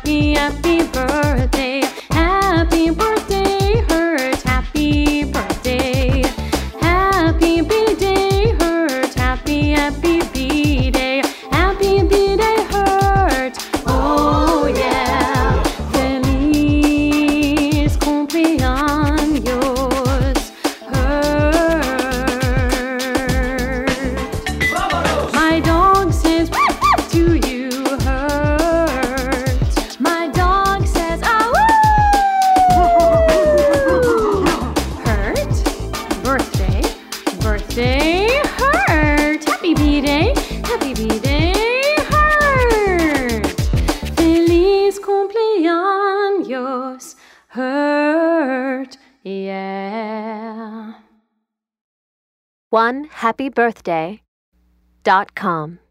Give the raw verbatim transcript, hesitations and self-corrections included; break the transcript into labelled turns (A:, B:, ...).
A: happy, happy birthday. Happy birthday, Hurt. Happy birthday. Happy B-Day, Hurt. Happy, happy B-Day. Happy B-Day, Hurt. Oh yeah. Feliz cumpleaños, Hurt. My dog says to you, Hurt. My dog says, ah, woo! Hurt. Birthday. Birthday, Hurt. Happy B-Day. Happy B-Day, Hurt. Feliz cumpleaños, Hurt. Yeah.
B: one happy birthday dot com